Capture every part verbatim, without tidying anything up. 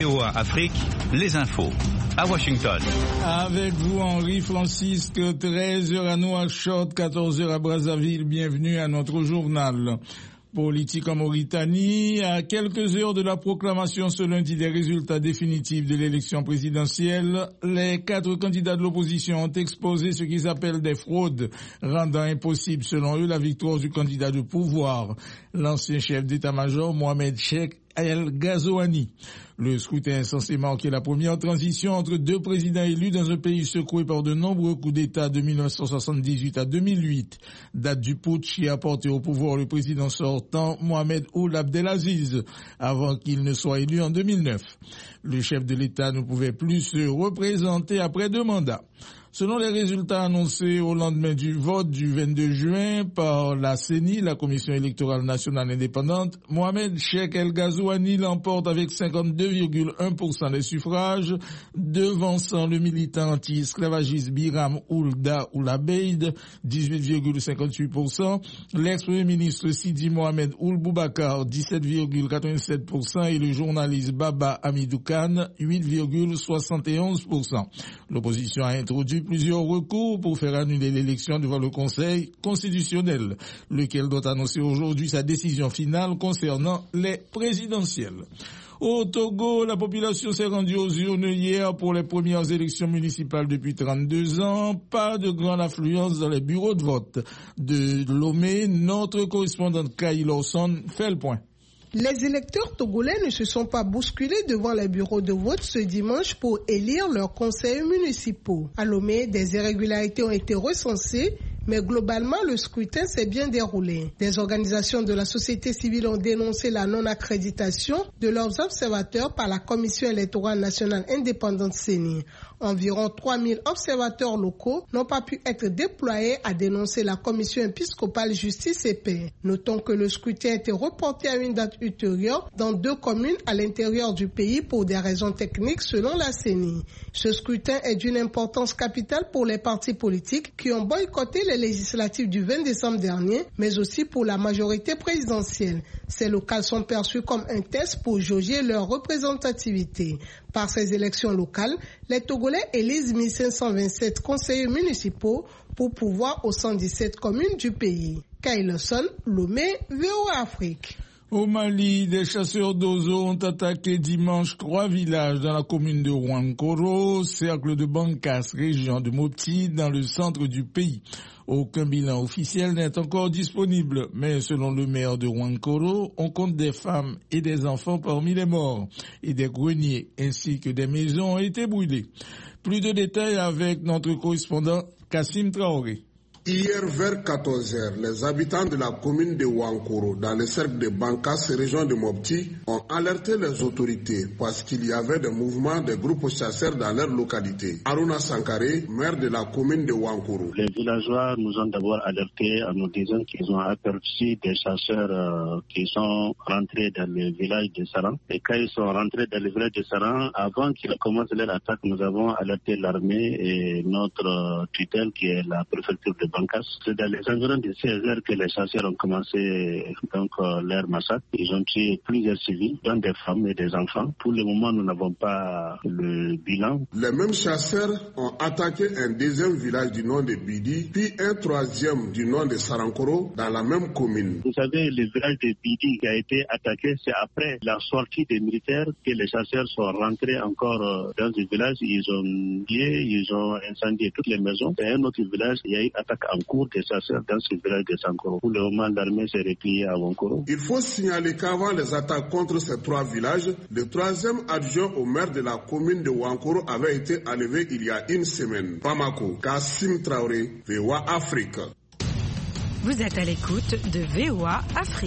V O A Afrique, les infos. À Washington. Avec vous, Henri Francisque, treize heures à Nouakchott, quatorze heures à Brazzaville. Bienvenue à notre journal. Politique en Mauritanie, à quelques heures de la proclamation ce lundi des résultats définitifs de l'élection présidentielle, les quatre candidats de l'opposition ont exposé ce qu'ils appellent des fraudes, rendant impossible selon eux la victoire du candidat de pouvoir, l'ancien chef d'état-major Mohamed Cheikh El Ghazouani. Le scrutin est censé marquer la première transition entre deux présidents élus dans un pays secoué par de nombreux coups d'État de mille neuf cent soixante-dix-huit à deux mille huit, date du putsch qui a porté au pouvoir le président sortant Mohamed Ould Abdelaziz, avant qu'il ne soit élu en deux mille neuf. Le chef de l'État ne pouvait plus se représenter après deux mandats. Selon les résultats annoncés au lendemain du vote du vingt-deux juin par la C E N I, la Commission électorale nationale indépendante, Mohamed Cheikh El Ghazouani l'emporte avec cinquante-deux virgule un pour cent des suffrages, devançant le militant anti-esclavagiste Biram Oulda Oulabeid, dix-huit virgule cinquante-huit pour cent, l'ex-premier ministre Sidi Mohamed Ould Boubacar, dix-sept virgule quatre-vingt-sept pour cent et le journaliste Baba Hamidou Khan, huit virgule soixante et onze pour cent. L'opposition a introduit plusieurs recours pour faire annuler l'élection devant le Conseil constitutionnel, lequel doit annoncer aujourd'hui sa décision finale concernant les présidentielles. Au Togo, la population s'est rendue aux urnes hier pour les premières élections municipales depuis trente-deux ans. Pas de grande affluence dans les bureaux de vote. De Lomé, notre correspondante Kay Lawson fait le point. Les électeurs togolais ne se sont pas bousculés devant les bureaux de vote ce dimanche pour élire leurs conseillers municipaux. À Lomé, des irrégularités ont été recensées, mais globalement, le scrutin s'est bien déroulé. Des organisations de la société civile ont dénoncé la non-accréditation de leurs observateurs par la Commission électorale nationale indépendante C E N I. Environ trois mille observateurs locaux n'ont pas pu être déployés à dénoncer la Commission épiscopale justice et paix. Notons que le scrutin a été reporté à une date ultérieure dans deux communes à l'intérieur du pays pour des raisons techniques selon la C E N I. Ce scrutin est d'une importance capitale pour les partis politiques qui ont boycotté les législatives du vingt décembre dernier, mais aussi pour la majorité présidentielle. Ces locales sont perçues comme un test pour jauger leur représentativité. Par ces élections locales, les Togolais élisent mille cinq cent vingt-sept conseillers municipaux pour pouvoir aux cent dix-sept communes du pays. Kay Lawson, Lomé, V O A Afrique. Au Mali, des chasseurs d'oiseaux ont attaqué dimanche trois villages dans la commune de Ouankoro, cercle de Bankas, région de Mopti, dans le centre du pays. Aucun bilan officiel n'est encore disponible, mais selon le maire de Ouankoro, on compte des femmes et des enfants parmi les morts, et des greniers ainsi que des maisons ont été brûlées. Plus de détails avec notre correspondant Kassim Traoré. Hier vers quatorze heures, les habitants de la commune de Ouankoro, dans le cercle de Bankas, région de Mopti, ont alerté les autorités parce qu'il y avait des mouvements de groupes chasseurs dans leur localité. Aruna Sankare, maire de la commune de Ouankoro. Les villageois nous ont d'abord alertés en nous disant qu'ils ont aperçu des chasseurs euh, qui sont rentrés dans le village de Saran. Et quand ils sont rentrés dans le village de Saran, avant qu'ils commencent leur attaque, nous avons alerté l'armée et notre euh, tutelle qui est la préfecture de Bankas. C'est dans les environs de seize heures que les chasseurs ont commencé donc euh, leur massacre. Ils ont tué plusieurs civils, dont des femmes et des enfants. Pour le moment, nous n'avons pas le bilan. Les mêmes chasseurs ont attaqué un deuxième village du nom de Bidi, puis un troisième du nom de Sarankoro dans la même commune. Vous savez, le village de Bidi qui a été attaqué, c'est après la sortie des militaires que les chasseurs sont rentrés encore euh, dans ce village. Ils ont pillé, ils ont incendié toutes les maisons. Et un autre village, il y a eu attaque en cours des chasseurs dans ce village de Sankoro. Pour le moment, l'armée s'est repliée à Ouankoro. Il faut signaler qu'avant les attaques contre ces trois villages, le troisième adjoint au maire de la commune de Ouankoro avait été enlevé il y a une semaine. Bamako, Kassim Traoré, V O A Afrique. Vous êtes à l'écoute de V O A Afrique.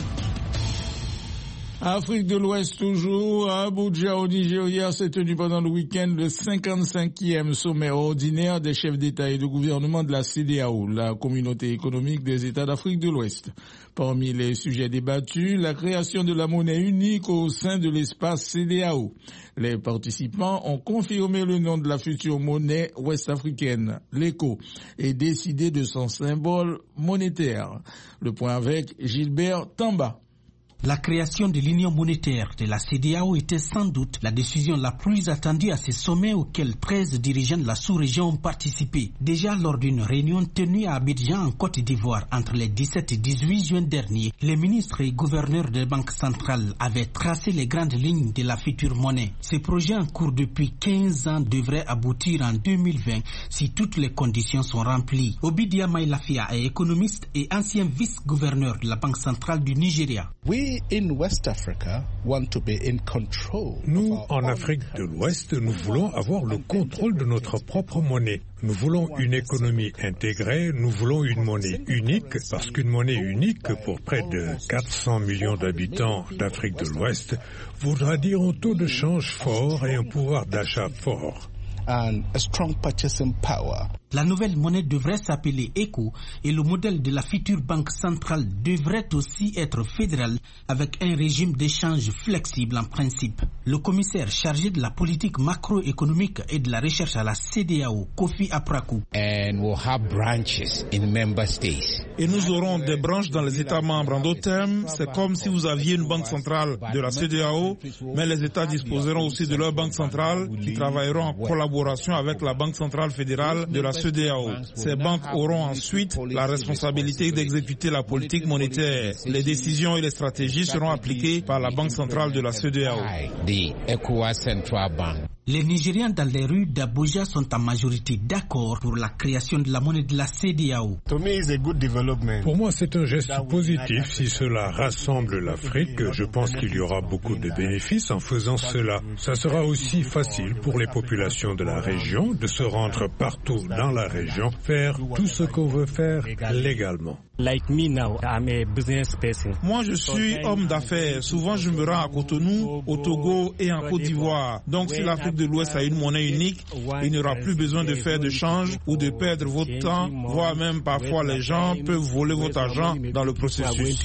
Afrique de l'Ouest toujours, à Abuja au Nigeria, s'est tenu pendant le week-end le cinquante-cinquième sommet ordinaire des chefs d'État et de gouvernement de la C E D A O, la communauté économique des États d'Afrique de l'Ouest. Parmi les sujets débattus, la création de la monnaie unique au sein de l'espace C E D A O. Les participants ont confirmé le nom de la future monnaie ouest-africaine, l'E C O, et décidé de son symbole monétaire. Le point avec Gilbert Tamba. La création de l'union monétaire de la C E D E A O était sans doute la décision la plus attendue à ce sommet auquel treize dirigeants de la sous-région ont participé. Déjà lors d'une réunion tenue à Abidjan en Côte d'Ivoire entre les dix-sept et dix-huit juin dernier, les ministres et gouverneurs des banques centrales avaient tracé les grandes lignes de la future monnaie. Ce projet en cours depuis quinze ans devrait aboutir en deux mille vingt si toutes les conditions sont remplies. Obidia Mailafia est économiste et ancien vice-gouverneur de la Banque centrale du Nigeria. We in West Africa want to be in control. Nous, en Afrique de l'Ouest, nous voulons avoir le contrôle de notre propre monnaie. Nous voulons une économie intégrée, nous voulons une monnaie unique, parce qu'une monnaie unique pour près de quatre cents millions d'habitants d'Afrique de l'Ouest voudra dire un taux de change fort et un pouvoir d'achat fort. And a strong purchasing power. La nouvelle monnaie devrait s'appeler ECO et le modèle de la future banque centrale devrait aussi être fédéral avec un régime d'échange flexible en principe. Le commissaire chargé de la politique macroéconomique et de la recherche à la C E D E A O, Kofi Apraku. And we'll have branches in member states. Et nous aurons des branches dans les États membres. En d'autres termes, c'est comme si vous aviez une banque centrale de la C E D E A O, mais les États disposeront aussi de leur banque centrale qui travailleront en collaboration avec la Banque centrale fédérale de la C E D E A O. Ces banques auront ensuite la responsabilité d'exécuter la politique monétaire. Les décisions et les stratégies seront appliquées par la Banque centrale de la C E D E A O. Les Nigériens dans les rues d'Abuja sont en majorité d'accord pour la création de la monnaie de la C E D E A O. Pour moi, c'est un geste positif. Si cela rassemble l'Afrique, je pense qu'il y aura beaucoup de bénéfices en faisant cela. Ça sera aussi facile pour les populations de la région de se rendre partout dans la région, faire tout ce qu'on veut faire légalement. Like me now, I'm a business person. Moi, je suis homme d'affaires. Souvent, je me rends à Cotonou, au Togo et en Côte d'Ivoire. Donc, si l'Afrique de l'Ouest a une monnaie unique, il n'y aura plus besoin de faire de change ou de perdre votre temps, voire même parfois les gens peuvent voler votre argent dans le processus.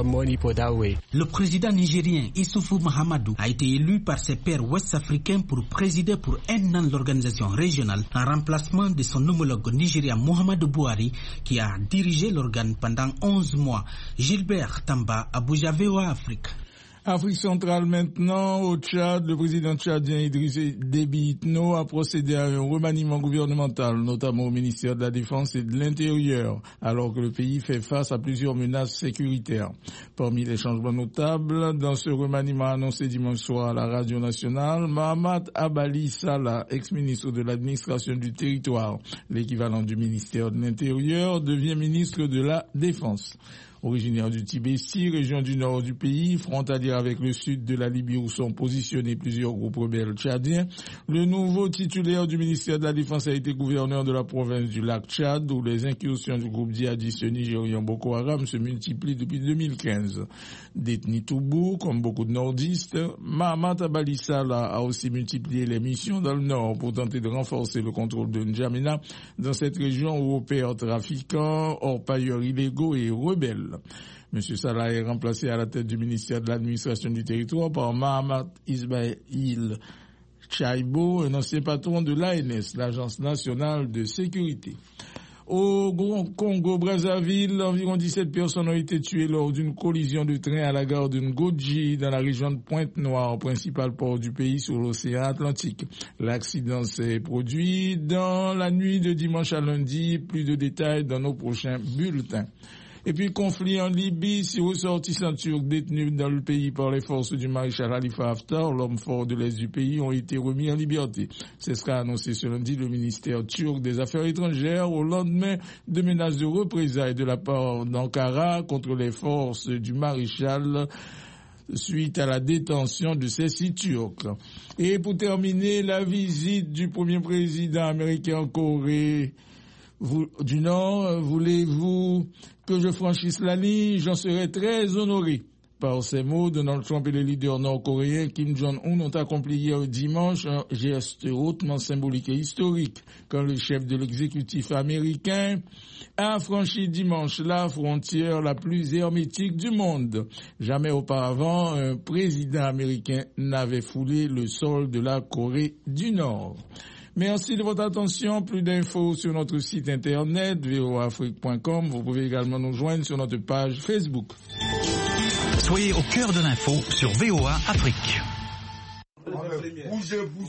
Le président nigérien Issoufou Mahamadou a été élu par ses pairs ouest-africains pour présider pour un an l'organisation régionale en remplacement de son homologue nigérien Mohamedou Bouhari qui a dirigé l'organe pendant onze mois. Gilbert Tamba, Abuja, V O A Afrique. Afrique centrale maintenant, au Tchad, le président tchadien Idriss Déby Itno a procédé à un remaniement gouvernemental, notamment au ministère de la Défense et de l'Intérieur, alors que le pays fait face à plusieurs menaces sécuritaires. Parmi les changements notables, dans ce remaniement annoncé dimanche soir à la radio nationale, Mahamat Abali Salah, ex-ministre de l'administration du territoire, l'équivalent du ministère de l'Intérieur, devient ministre de la Défense. Originaire du Tibesti, région du nord du pays, frontalière avec le sud de la Libye où sont positionnés plusieurs groupes rebelles tchadiens, le nouveau titulaire du ministère de la Défense a été gouverneur de la province du lac Tchad où les incursions du groupe djihadiste nigérien Boko Haram se multiplient depuis deux mille quinze. Détenu Toubou, comme beaucoup de nordistes, Mahamat Abali Salah a aussi multiplié les missions dans le nord pour tenter de renforcer le contrôle de N'Djamena dans cette région où opèrent trafiquants, orpailleurs illégaux et rebelles. M. Salah est remplacé à la tête du ministère de l'administration du territoire par Mahamat Ismail Chaibo, un ancien patron de l'A N S, l'Agence nationale de sécurité. Au Congo-Brazzaville, environ dix-sept personnes ont été tuées lors d'une collision de train à la gare de Ngoji dans la région de Pointe-Noire, principal port du pays sur l'océan Atlantique. L'accident s'est produit dans la nuit de dimanche à lundi. Plus de détails dans nos prochains bulletins. Et puis, conflit en Libye, six ressortissants turcs détenus dans le pays par les forces du maréchal Khalifa Haftar, l'homme fort de l'Est du pays, ont été remis en liberté. C'est ce qu'a annoncé ce lundi le ministère turc des Affaires étrangères au lendemain de menaces de représailles de la part d'Ankara contre les forces du maréchal suite à la détention de ces six Turcs. Et pour terminer, la visite du premier président américain en Corée Vous, du Nord, voulez-vous que je franchisse la ligne? J'en serais très honoré. Par ces mots, Donald Trump et le leader nord-coréen Kim Jong-un ont accompli hier dimanche un geste hautement symbolique et historique quand le chef de l'exécutif américain a franchi dimanche la frontière la plus hermétique du monde. Jamais auparavant, un président américain n'avait foulé le sol de la Corée du Nord. Merci de votre attention. Plus d'infos sur notre site internet v o afrique point com. Vous pouvez également nous joindre sur notre page Facebook. Soyez au cœur de l'info sur V O A Afrique.